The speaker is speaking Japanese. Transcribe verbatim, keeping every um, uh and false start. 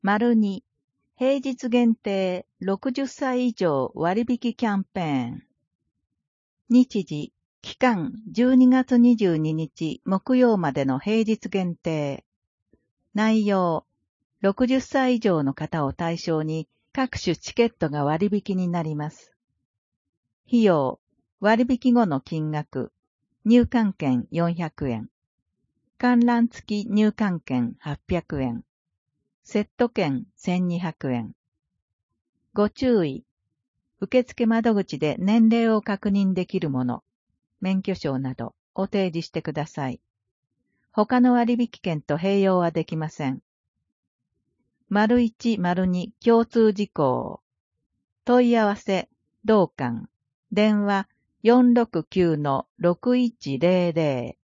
丸に、平日限定ろくじゅっさい以上割引キャンペーン。日時、期間じゅうにがつにじゅうににち木曜までの平日限定。内容、ろくじゅっさい以上の方を対象に各種チケットが割引になります。費用、割引後の金額、入館券よんひゃくえん。観覧付き入館券はっぴゃくえん。セット券せんにひゃくえん。ご注意。受付窓口で年齢を確認できるもの、免許証などを提示してください。他の割引券と併用はできません。丸一、丸二、共通事項。問い合わせ、同館。電話 よんろくきゅうのろくいちゼロゼロ。